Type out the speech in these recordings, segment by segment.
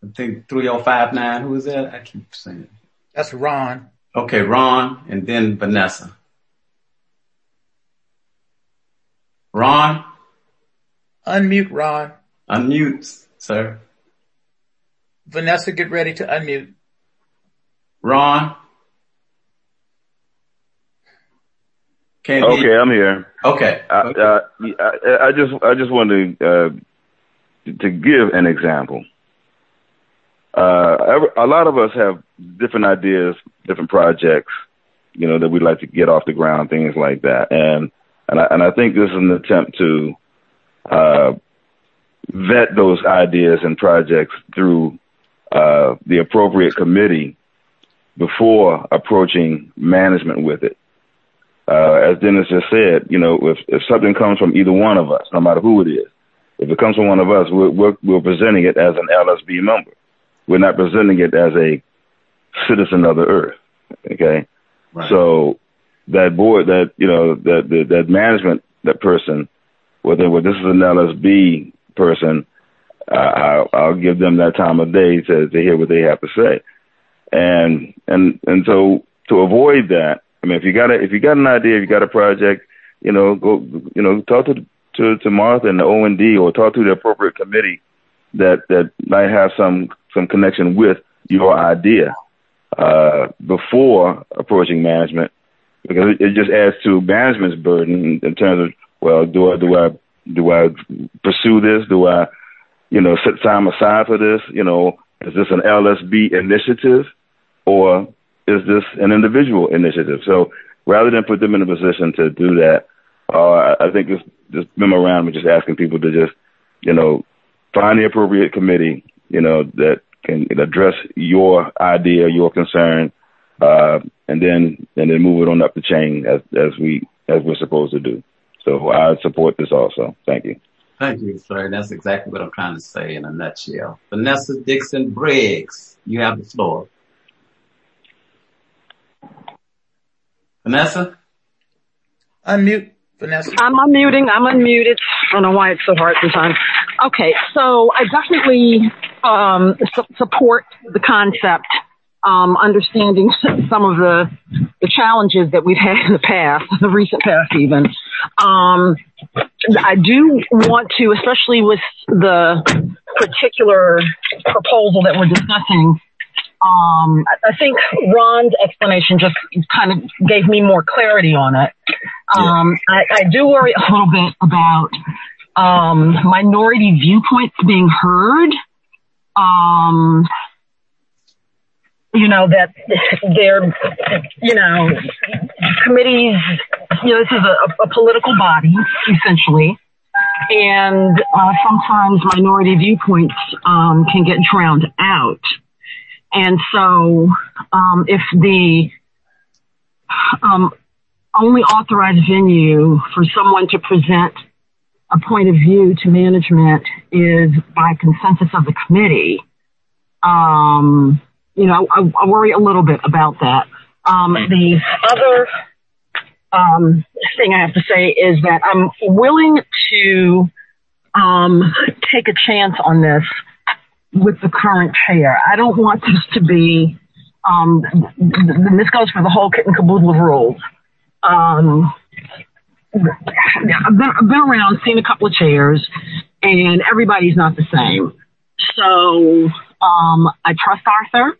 I think 3059. Who is that? I keep saying. That's Ron. Okay, Ron, and then Vanessa. Ron? Unmute, Ron. Unmute, sir. Vanessa, get ready to unmute. Ron? Okay, I'm here. Okay. I just wanted to give an example. A lot of us have different ideas, different projects, that we'd like to get off the ground, things like that. And I think this is an attempt to vet those ideas and projects through the appropriate committee before approaching management with it. As Dennis just said, if something comes from either one of us, no matter who it is, if it comes from one of us, we're presenting it as an LSB member. We're not presenting it as a citizen of the earth. Okay. Right. So that board, that management, that person, whether this is an LSB person, I'll give them that time of day to hear what they have to say. And so to avoid that, I mean, if you got an idea, if you got a project, go, talk to Martha and the O&D, or talk to the appropriate committee that might have some connection with your idea, before approaching management, because it just adds to management's burden in terms of, well, do I pursue this? Do I, set time aside for this? Is this an LSB initiative, or is this an individual initiative? So rather than put them in a position to do that, I think this memorandum is just asking people to just, find the appropriate committee, that can address your idea, your concern, and then move it on up the chain as we're supposed to do. So I support this also. Thank you. Thank you, sir. That's exactly what I'm trying to say in a nutshell. Vanessa Dixon Briggs, you have the floor. Vanessa? Unmute, Vanessa. I'm unmuted. I don't know why it's so hard sometimes. Okay, so I definitely support the concept, understanding some of the challenges that we've had in the past, the recent past even. I do want to, especially with the particular proposal that we're discussing, I think Ron's explanation just kind of gave me more clarity on it. I do worry a little bit about minority viewpoints being heard. That they're, committees, this is a political body, essentially. And sometimes minority viewpoints can get drowned out. And so if the only authorized venue for someone to present a point of view to management is by consensus of the committee, I worry a little bit about that. The other thing I have to say is that I'm willing to take a chance on this with the current chair. I don't want this to be, this goes for the whole kit and caboodle of rules. I've been around, seen a couple of chairs, and everybody's not the same. So, I trust Arthur.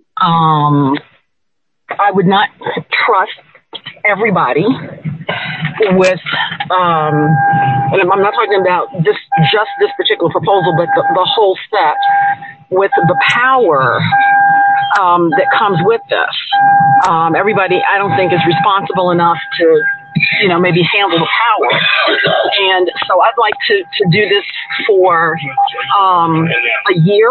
I would not trust everybody with, and I'm not talking about just this particular proposal, but the whole set with the power, that comes with this. Everybody, I don't think, is responsible enough to, maybe handle the power. And so I'd like to do this for, a year.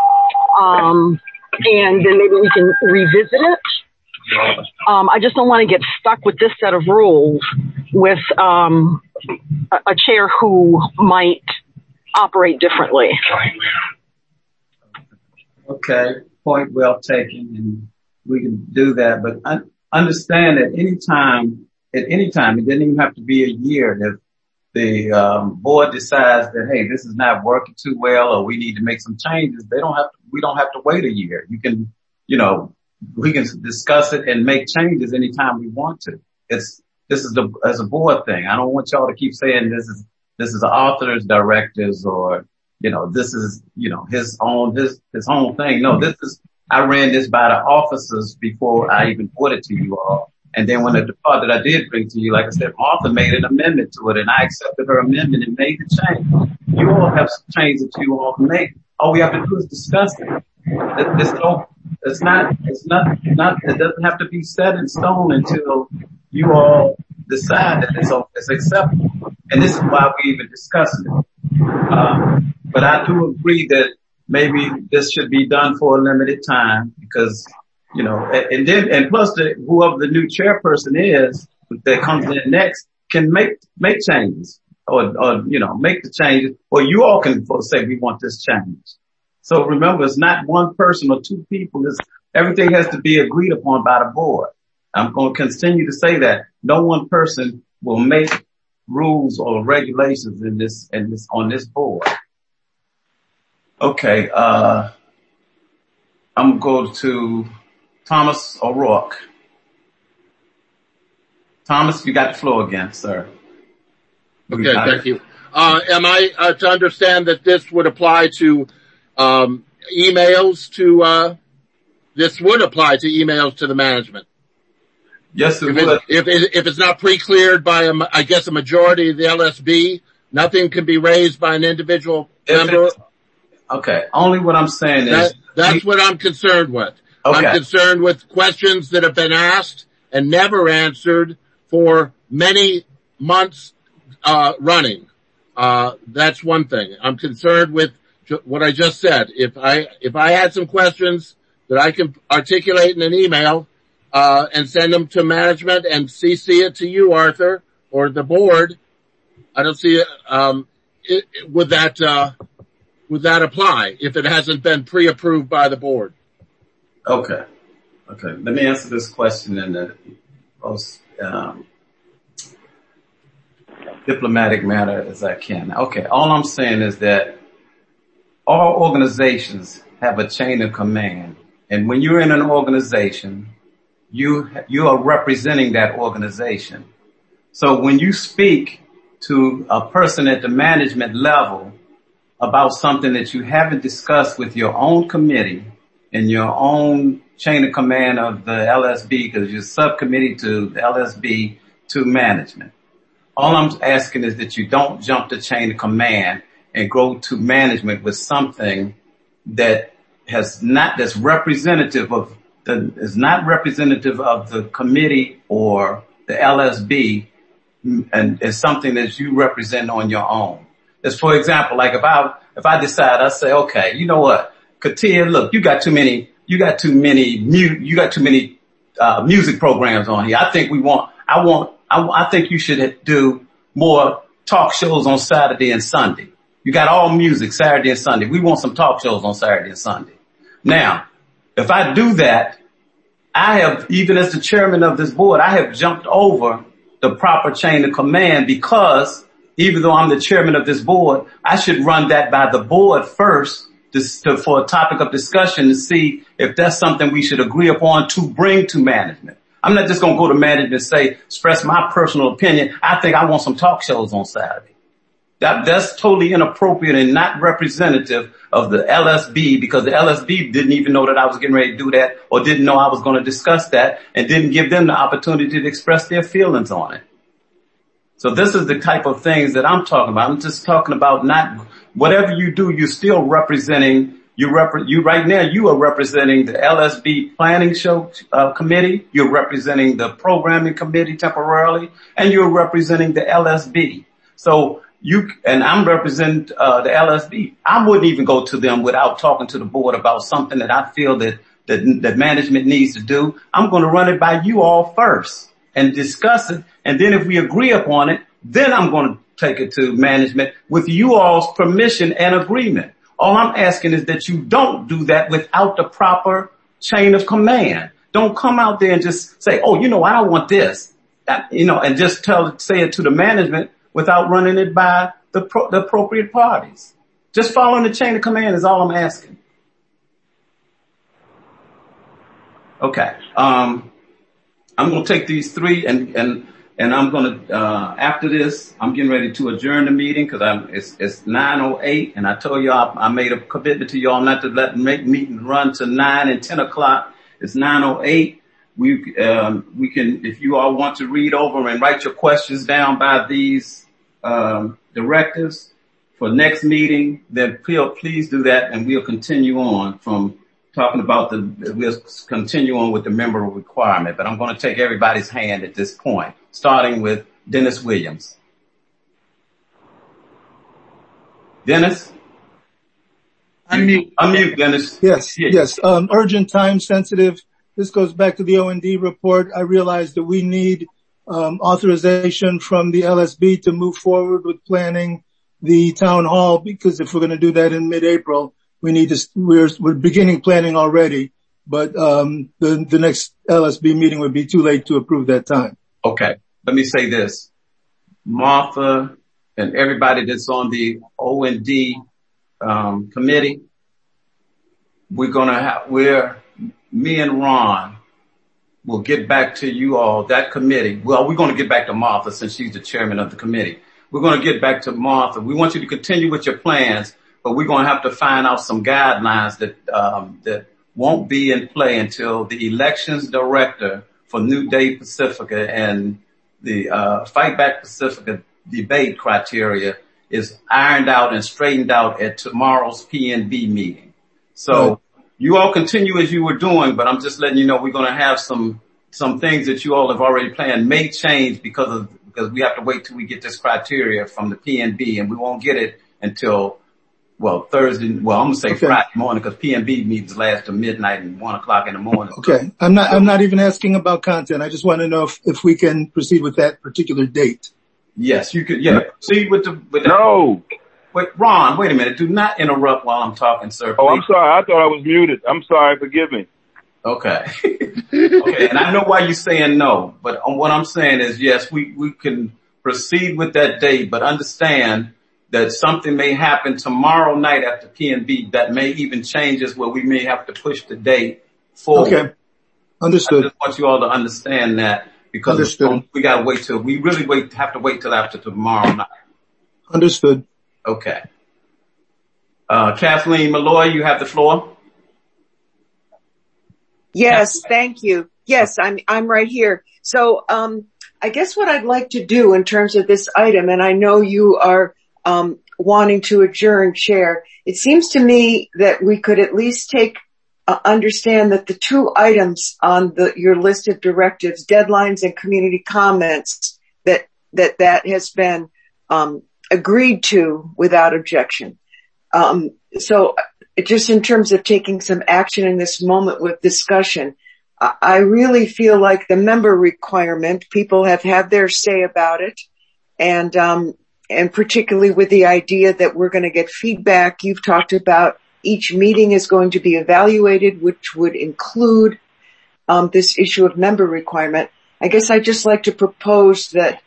And then maybe we can revisit it. I just don't want to get stuck with this set of rules with a chair who might operate differently. Okay, point well taken, and we can do that. But understand that at any time, it doesn't even have to be a year. board decides that, hey, this is not working too well, or we need to make some changes, we don't have to wait a year. You can, we can discuss it and make changes anytime we want to. This is as a board thing. I don't want y'all to keep saying this is the author's directives, or, this is, his own thing. No, I ran this by the officers before I even brought it to you all. And then when the part that I did bring to you, like I said, Martha made an amendment to it, and I accepted her amendment and made the change. You all have some change that you all can make. All we have to do is discuss it. It doesn't have to be set in stone until you all decide that it's acceptable. And this is why we even discussing it. But I do agree that maybe this should be done for a limited time, because, and plus whoever the new chairperson is that comes in next can make changes or make the changes, or you all can say we want this change. So remember, it's not one person or two people. Everything has to be agreed upon by the board. I'm going to continue to say that no one person will make rules or regulations on this board. Okay, I'm going to go to Thomas O'Rourke. Thomas, you got the floor again, sir. Okay, thank you. Am I to understand that this would apply to emails to this would apply to emails to the management? Yes, it would. If it's not pre-cleared by a majority of the LSB, nothing can be raised by an individual member. Okay. Only what I'm saying is that's what I'm concerned with. Okay. I'm concerned with questions that have been asked and never answered for many months running. That's one thing. I'm concerned with what I just said. If I had some questions that I can articulate in an email and send them to management and CC it to you, Arthur, or the board, I don't see would that apply if it hasn't been pre-approved by the board? Okay. Let me answer this question in the most diplomatic manner as I can. Okay. All I'm saying is that all organizations have a chain of command, and when you're in an organization, you are representing that organization. So when you speak to a person at the management level about something that you haven't discussed with your own committee and your own chain of command of the LSB, because you're subcommittee to the LSB to management, all I'm asking is that you don't jump the chain of command and go to management with something that that's not representative of the committee or the LSB, and is something that you represent on your own. As for example, like if I decide, I say, okay, you know what, Katia, look, you got too many music programs on here. I think you should do more talk shows on Saturday and Sunday. You got all music Saturday and Sunday. We want some talk shows on Saturday and Sunday. Now, if I do that, I have, even as the chairman of this board, I have jumped over the proper chain of command, because even though I'm the chairman of this board, I should run that by the board first for a topic of discussion to see if that's something we should agree upon to bring to management. I'm not just going to go to management and say, express my personal opinion. I think I want some talk shows on Saturday. That's totally inappropriate and not representative of the LSB, because the LSB didn't even know that I was getting ready to do that, or didn't know I was going to discuss that, and didn't give them the opportunity to express their feelings on it. So this is the type of things that I'm talking about. I'm just talking about not whatever you do, you're still representing. Right now you are representing the LSB planning show committee. You're representing the programming committee temporarily, and you're representing the LSB. So I'm representing the LSB. I wouldn't even go to them without talking to the board about something that I feel that management needs to do. I'm going to run it by you all first and discuss it. And then if we agree upon it, then I'm going to take it to management with you all's permission and agreement. All I'm asking is that you don't do that without the proper chain of command. Don't come out there and just say, oh, I don't want this, and just say it to the management without running it by the appropriate parties. Just following the chain of command is all I'm asking. Okay. I'm going to take these three and I'm going to, after this, I'm getting ready to adjourn the meeting because it's 9:08 and I told y'all I made a commitment to y'all not to make meetings run to 9 and 10 o'clock. It's 9:08. We can, if you all want to read over and write your questions down by these, directives for next meeting, then please do that and we'll continue on from talking about we'll continue on with the member requirement, but I'm going to take everybody's hand at this point, starting with Dennis Williams. Dennis? Unmute, Dennis. Yes. Urgent, time sensitive. This goes back to the O&D report. I realize that we need authorization from the LSB to move forward with planning the town hall, because if we're going to do that in mid-April, we need to, we're beginning planning already, but the next LSB meeting would be too late to approve that time. Okay. Let me say this. Martha and everybody that's on the O&D committee, me and Ron will get back to you all, that committee. Well, we're going to get back to Martha since she's the chairman of the committee. We're going to get back to Martha. We want you to continue with your plans, but we're going to have to find out some guidelines that won't be in play until the elections director for New Day Pacifica and the Fight Back Pacifica debate criteria is ironed out and straightened out at tomorrow's PNB meeting. So you all continue as you were doing, but I'm just letting you know we're going to have some things that you all have already planned may change because we have to wait till we get this criteria from the PNB, and we won't get it until, Thursday. Well, I'm going to say Friday morning because PNB meetings last to midnight and 1 o'clock in the morning. Okay. I'm not even asking about content. I just want to know if we can proceed with that particular date. Yes, you could. Yeah. Proceed with that. No. Wait, Ron, wait a minute. Do not interrupt while I'm talking, sir. Oh, I'm sorry. I thought I was muted. I'm sorry. Forgive me. Okay. Okay. And I know why you're saying no, but what I'm saying is, yes, we can proceed with that date, but understand that something may happen tomorrow night after PNB that may even change us where we may have to push the date forward. Okay. Understood. I just want you all to understand that because we got to wait have to wait till after tomorrow night. Understood. Okay. Kathleen Malloy, you have the floor. Yes, thank you. Yes, I'm right here. So, I guess what I'd like to do in terms of this item, and I know you are, wanting to adjourn, Chair, it seems to me that we could at least understand that the two items on your list of directives, deadlines and community comments, that has been, agreed to without objection. So just in terms of taking some action in this moment with discussion, I really feel like the member requirement, people have had their say about it. And particularly with the idea that we're going to get feedback, you've talked about each meeting is going to be evaluated, which would include, this issue of member requirement. I guess I'd just like to propose that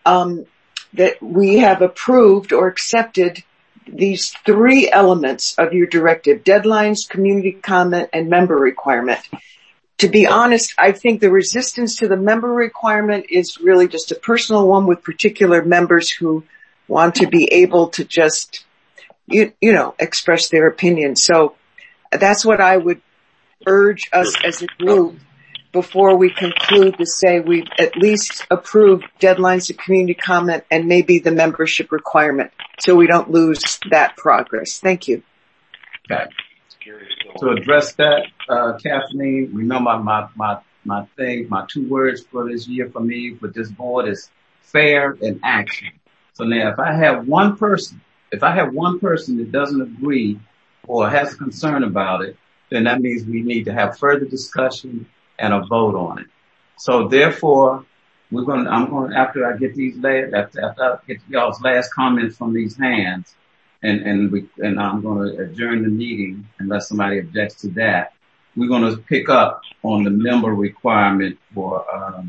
we have approved or accepted these three elements of your directive: deadlines, community comment, and member requirement. To be honest, I think the resistance to the member requirement is really just a personal one with particular members who want to be able to just, express their opinion. So that's what I would urge us as a group before we conclude to say we've at least approved deadlines to community comment and maybe the membership requirement, so we don't lose that progress. Thank you. Okay. To address that, Kathleen, remember my two words for this year for me, for this board is fair and action. So now if I have one person that doesn't agree or has a concern about it, then that means we need to have further discussion and a vote on it. So therefore, after I get after I get y'all's last comments from these hands, and I'm going to adjourn the meeting unless somebody objects to that. We're going to pick up on the member requirement for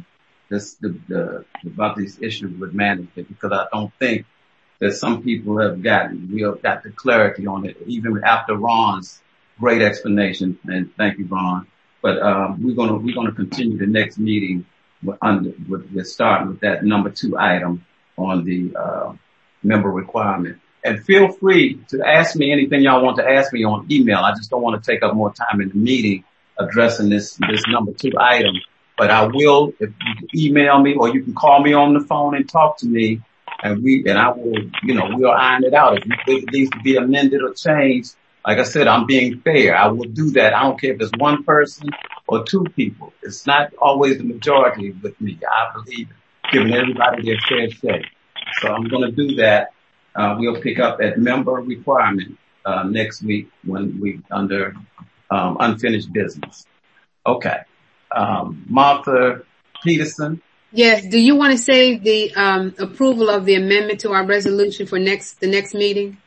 about these issues with management, because I don't think that some people we have got the clarity on it, even after Ron's great explanation. And thank you, Ron. But, we're going to continue the next meeting with starting with that number 2 item on the, member requirement. And feel free to ask me anything y'all want to ask me on email. I just don't want to take up more time in the meeting addressing this number 2 item. But I will, if you can email me or you can call me on the phone and talk to me, and I will, we'll iron it out. If it needs to be amended or changed, like I said, I'm being fair. I will do that. I don't care if it's one person or 2 people. It's not always the majority with me. I believe in giving everybody their fair share. So I'm going to do that. We'll pick up at member requirement, next week when we under, unfinished business. Okay. Martha Peterson. Yes. Do you want to say the, approval of the amendment to our resolution for the next meeting?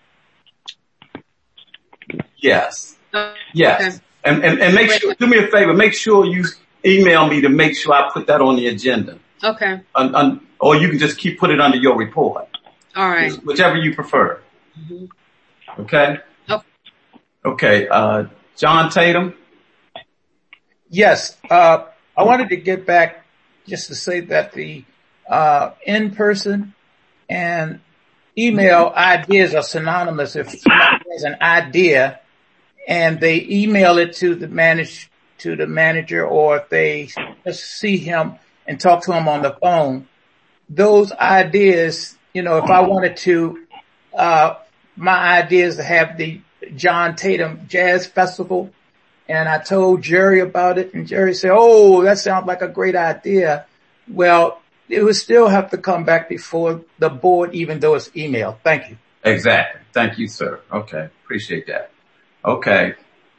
Yes. Yes. Okay. And make sure, do me a favor, make sure you email me to make sure I put that on the agenda. Okay. Or you can just put it under your report. All right. Whichever you prefer. Mm-hmm. Okay. Okay. John Tatum. Yes. I wanted to get back just to say that the, in-person and email ideas are synonymous. If somebody has an idea and they email it to the manager, or if they just see him and talk to him on the phone, those ideas, if I wanted to, my idea is to have the John Tatum Jazz Festival, and I told Jerry about it, and Jerry said, "Oh, that sounds like a great idea." Well, it would still have to come back before the board, even though it's email. Thank you. Exactly. Thank you, sir. Okay. Appreciate that. Okay.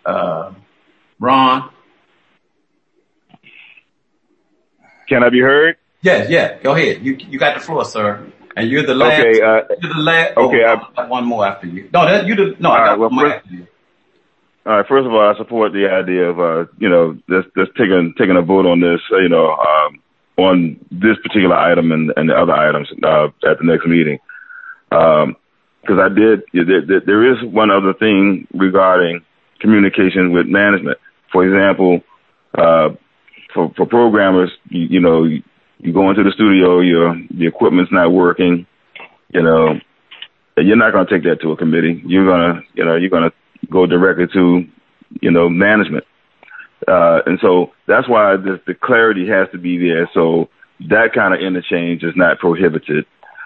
Ron. Can I be heard? Yeah. Go ahead. You got the floor, sir. And you're the last. Okay. You're the last. Okay. I got one more after you. No, I got one more after you. All right. First of all, I support the idea of, just taking a vote on this, on this particular item and the other items, at the next meeting. Cause there is one other thing regarding communication with management. For example, for programmers, you go into the studio, the equipment's not working, and you're not going to take that to a committee. You're going to go directly to, management. And so that's why the clarity has to be there. So that kind of interchange is not prohibited,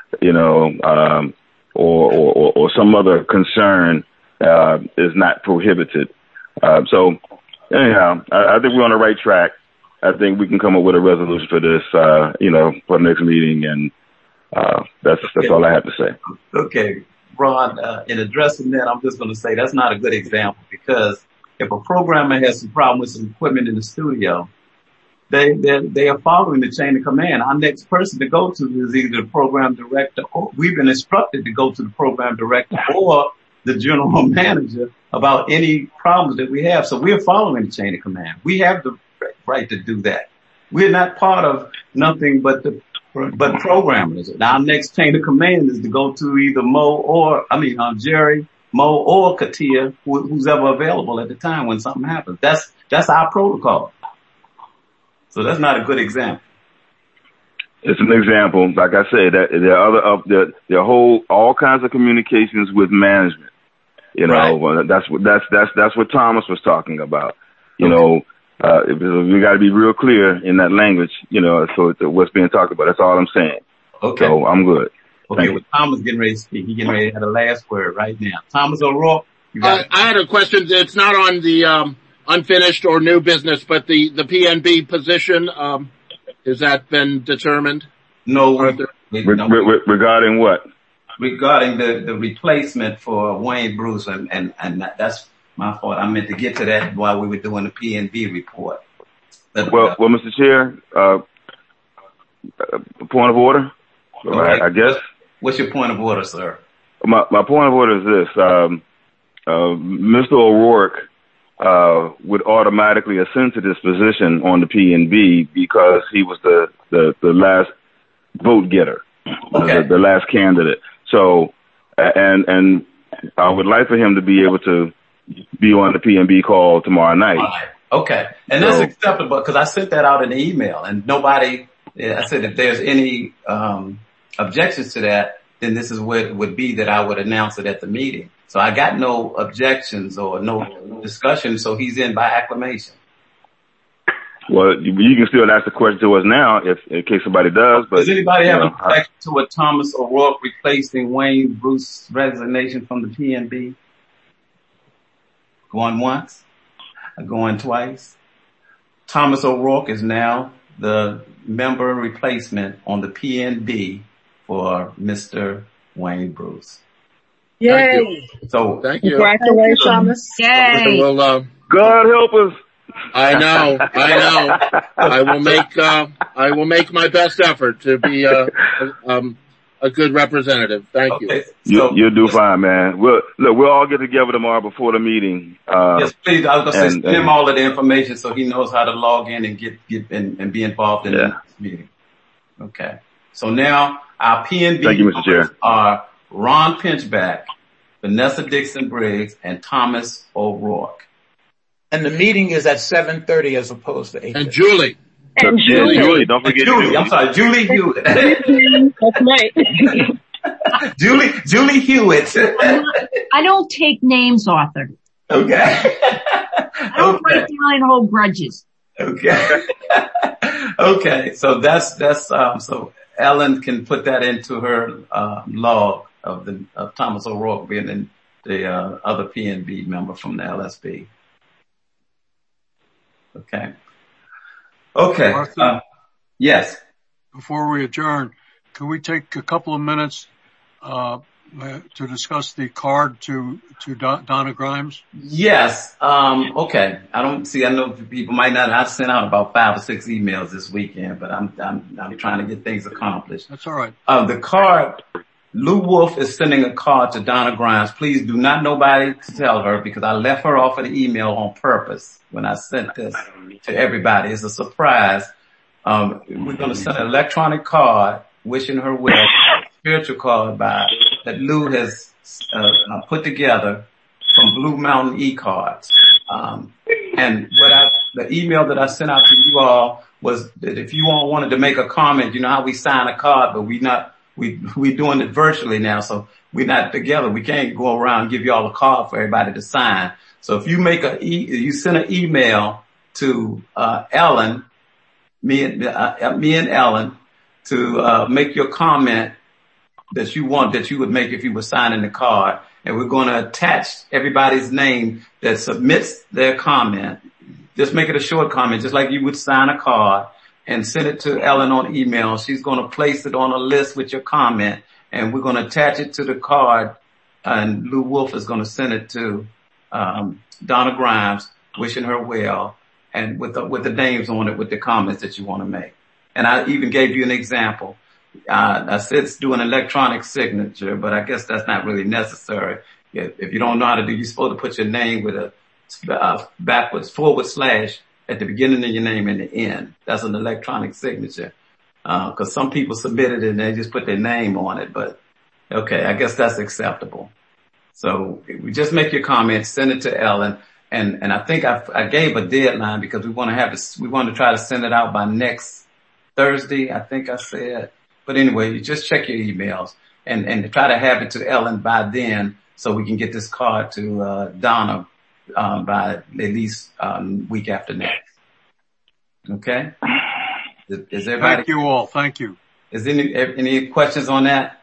or some other concern, is not prohibited. So anyhow, I think we're on the right track. I think we can come up with a resolution for this, for the next meeting. And, that's all I have to say. Okay. Ron, in addressing that, I'm just going to say that's not a good example, because if a programmer has some problem with some equipment in the studio, they are following the chain of command. Our next person to go to is either the program director, or we've been instructed to go to the program director or the general manager about any problems that we have. So we're following the chain of command. We have the right to do that. We're not part of nothing but programmers. Our next chain of command is to go to either Jerry, Mo, or Katia, who's ever available at the time when something happens. That's our protocol. So that's not a good example. It's an example. Like I said, that there are all kinds of communications with management. Right. That's what Thomas was talking about. We got to be real clear in that language, so what's being talked about. That's all I'm saying. Okay. So I'm good. Okay. Well, Thomas getting ready to speak. He's getting ready to have the last word right now. Thomas O'Rourke. I had a question. It's not on the, unfinished or new business, but the PNB position, has that been determined? No. Regarding what? Regarding the replacement for Wayne Bruce, and that's my fault. I meant to get to that while we were doing the PNB report. Well, Mr. Chair, point of order. Okay. I guess. What's your point of order, sir? My point of order is this. Mr. O'Rourke would automatically ascend to this position on the P&B because he was the last vote getter, the last candidate. So, and I would like for him to be able to be on the P&B call tomorrow night. Okay. And that's acceptable because I sent that out in an email and nobody, I said if there's any objections to that, then this is what it would be that I would announce it at the meeting. So I got no objections or no discussion, so he's in by acclamation. Well, you can still ask the question to us now in case somebody does. But does anybody have an objection to a Thomas O'Rourke replacing Wayne Bruce's resignation from the PNB? Going once? Going twice? Thomas O'Rourke is now the member replacement on the PNB for Mr. Wayne Bruce. Yay! So thank you. Congratulations, Thomas. Yay! Well, God help us. I know. I will make my best effort to be a good representative. Thank you. You'll do fine, man. We'll all get together tomorrow before the meeting. Yes, please. I was going to send him all of the information so he knows how to log in and get and be involved in the meeting. Okay. So now our PNB members are Ron Pinchback, Vanessa Dixon Briggs, and Thomas O'Rourke. And the meeting is at 7:30 as opposed to 8:30. And Julie. And Julie. Don't forget Julie. I'm sorry, Julie Hewitt. That's right. Julie Hewitt. I don't take names, Arthur. Okay. I don't write down and hold grudges. Okay. Okay. So that's so Ellen can put that into her log of Thomas O'Rourke being in the other PNB member from the LSB. Okay. Okay. Arthur, yes. Before we adjourn, can we take a couple of minutes to discuss the card to Donna Grimes? Yes. Okay. I know people might not. I've sent out about 5 or 6 emails this weekend, but I'm trying to get things accomplished. That's all right. The card, Lou Wolf is sending a card to Donna Grimes. Please do not nobody to tell her because I left her off of the email on purpose when I sent this to everybody. It's a surprise. We're going to send an electronic card wishing her well, a spiritual card that Lou has put together from Blue Mountain e-cards. And the email that I sent out to you all was that if you all wanted to make a comment, you know how we sign a card, but we're doing it virtually now, so we're not together. We can't go around and give you all a card for everybody to sign. So if you you send an email to Ellen, me and Ellen, to make your comment that you would make if you were signing the card, and we're going to attach everybody's name that submits their comment. Just make it a short comment, just like you would sign a card, and send it to Ellen on email. She's going to place it on a list with your comment, and we're going to attach it to the card, and Lou Wolf is going to send it to Donna Grimes, wishing her well, and with the names on it, with the comments that you want to make. And I even gave you an example. I said do an electronic signature, but I guess that's not really necessary. If you don't know how to do, you're supposed to put your name with a backwards / at the beginning of your name and the end. That's an electronic signature. Cause some people submit it and they just put their name on it, but okay, I guess that's acceptable. So we just make your comments, send it to Ellen. And I think I gave a deadline because we want to try to send it out by next Thursday, I think I said. But anyway, you just check your emails and try to have it to Ellen by then so we can get this card to Donna by at least week after next. Okay? Is everybody? Thank you all. Thank you. Is any questions on that?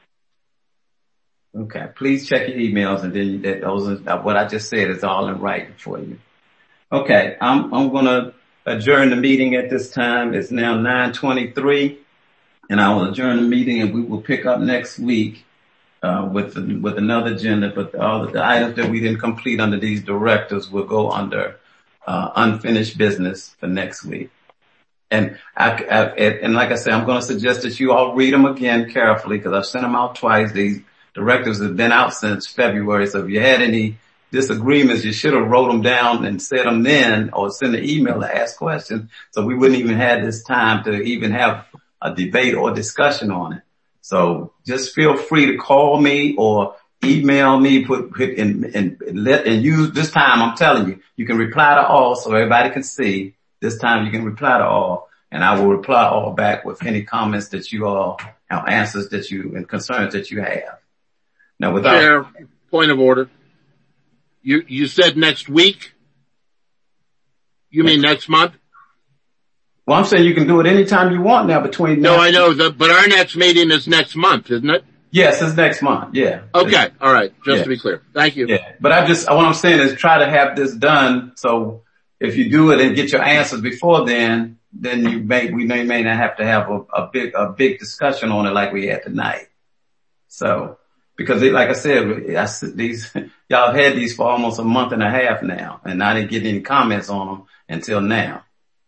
Okay. Please check your emails and then those are what I just said is all in writing for you. Okay. I'm going to adjourn the meeting at this time. It's now 9:23 and I will adjourn the meeting and we will pick up next week with another agenda, but all of the items that we didn't complete under these directives will go under unfinished business for next week. And and like I said, I'm going to suggest that you all read them again carefully because I've sent them out twice. These directives have been out since February. So if you had any disagreements, you should have wrote them down and said them then, or send an email to ask questions, so we wouldn't even have this time to even have a debate or discussion on it. So just feel free to call me or email me, and use this time. I'm telling you, you can reply to all so everybody can see. This time you can reply to all, and I will reply all back with any comments that you all, answers that you, and concerns that you have. Now Chair, point of order. You said next week? You mean next month? Well, I'm saying you can do it anytime you want now between now. No, I know but our next meeting is next month, isn't it? Yes, it's next month. Yeah. Okay. All right. Just to be clear. Thank you. Yeah. But what I'm saying is try to have this done. So if you do it and get your answers before then we may not have to have a big discussion on it like we had tonight. So, because like I said, y'all had these for almost a month and a half now, and I didn't get any comments on them until now.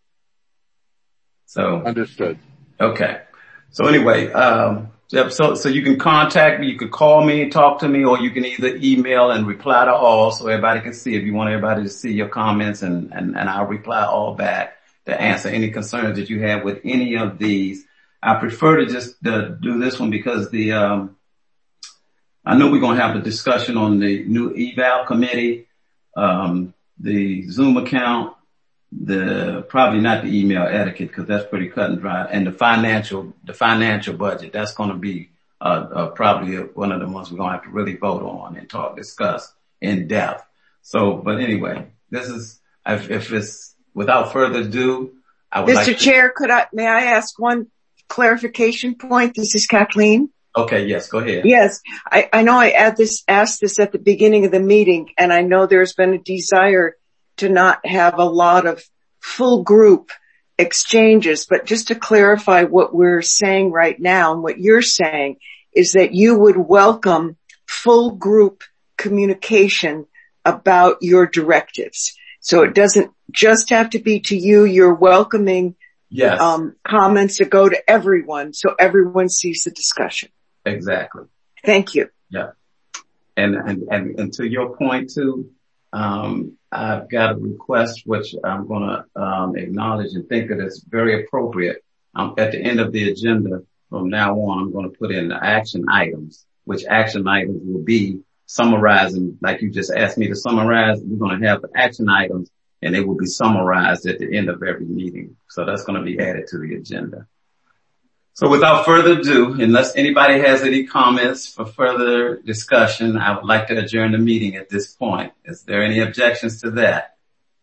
So. Understood. Okay. So anyway, so you can contact me, you can call me, talk to me, or you can either email and reply to all so everybody can see. If you want everybody to see your comments, and I'll reply all back to answer any concerns that you have with any of these. I prefer to just do this one because I know we're going to have a discussion on the new eval committee, the Zoom account, probably not the email etiquette, because that's pretty cut and dry, and the financial budget. That's going to be probably one of the ones we're going to have to really vote on and discuss in depth. So, but anyway, this is, if it's without further ado, I would Mr. Chair, may I ask one clarification point? This is Kathleen. Okay, yes, go ahead. Yes, I know I asked this at the beginning of the meeting, and I know there's been a desire to not have a lot of full group exchanges, but just to clarify what we're saying right now, and what you're saying is that you would welcome full group communication about your directives. So it doesn't just have to be to you, you're welcoming comments that go to everyone, so everyone sees the discussion. Exactly. Thank you. Yeah. And to your point too, I've got a request which I'm going to acknowledge and think that it's very appropriate. At the end of the agenda from now on, I'm going to put in the action items, which action items will be summarizing, like you just asked me to summarize. We're going to have the action items, and they will be summarized at the end of every meeting. So that's going to be added to the agenda. So without further ado, unless anybody has any comments for further discussion, I would like to adjourn the meeting at this point. Is there any objections to that?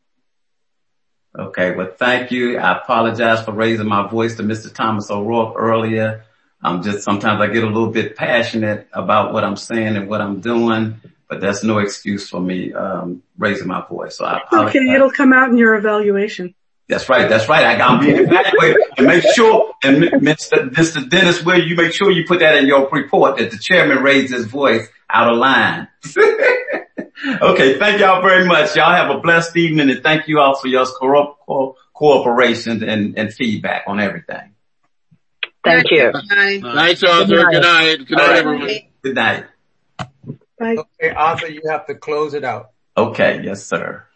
Okay, well, thank you. I apologize for raising my voice to Mr. Thomas O'Rourke earlier. Sometimes I get a little bit passionate about what I'm saying and what I'm doing, but that's no excuse for me raising my voice. So I apologize. Okay, it'll come out in your evaluation. That's right. I got to be evaluated, and make sure, and Mr. Dennis, will you make sure you put that in your report that the chairman raised his voice out of line. Okay. Thank y'all very much. Y'all have a blessed evening, and thank you all for your cooperation and feedback on everything. Thank you. Thanks, Arthur. Good night. Good night, everyone. Good night. Bye. Okay, Arthur, you have to close it out. Okay. Yes, sir.